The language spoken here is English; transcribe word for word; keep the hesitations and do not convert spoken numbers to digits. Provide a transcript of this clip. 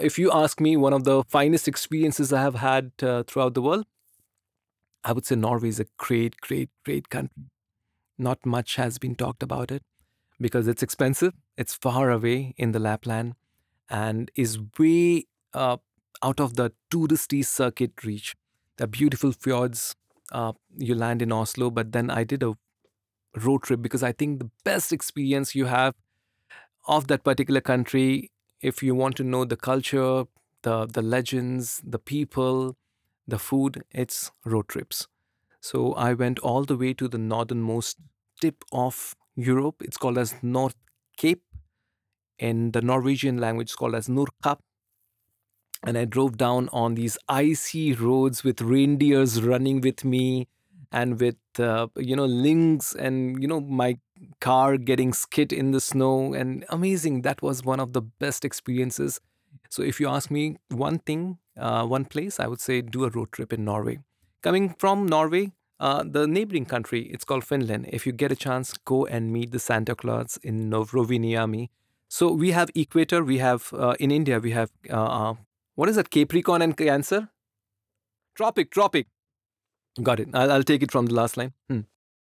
If you ask me, one of the finest experiences I have had uh, throughout the world, I would say Norway is a great, great, great country. Not much has been talked about it because it's expensive. It's far away in the Lapland and is way uh, out of the touristy circuit reach. The beautiful fjords. Uh, you land in Oslo, but then I did a road trip because I think the best experience you have of that particular country, if you want to know the culture, the the legends, the people, the food, it's road trips. So I went all the way to the northernmost tip of Europe. It's called as North Cape. In the Norwegian language, it's called as Nordkapp. And I drove down on these icy roads with reindeers running with me, and with uh, you know lynx, and you know my car getting skid in the snow, and amazing. That was one of the best experiences. So if you ask me one thing, uh, one place, I would say do a road trip in Norway. Coming from Norway, uh, the neighboring country, it's called Finland. If you get a chance, go and meet the Santa Claus in Rovaniemi. So we have equator. We have uh, in India. We have uh, uh, what is that? Capricorn and Cancer? Tropic, tropic. Got it. I'll, I'll take it from the last line. Hmm.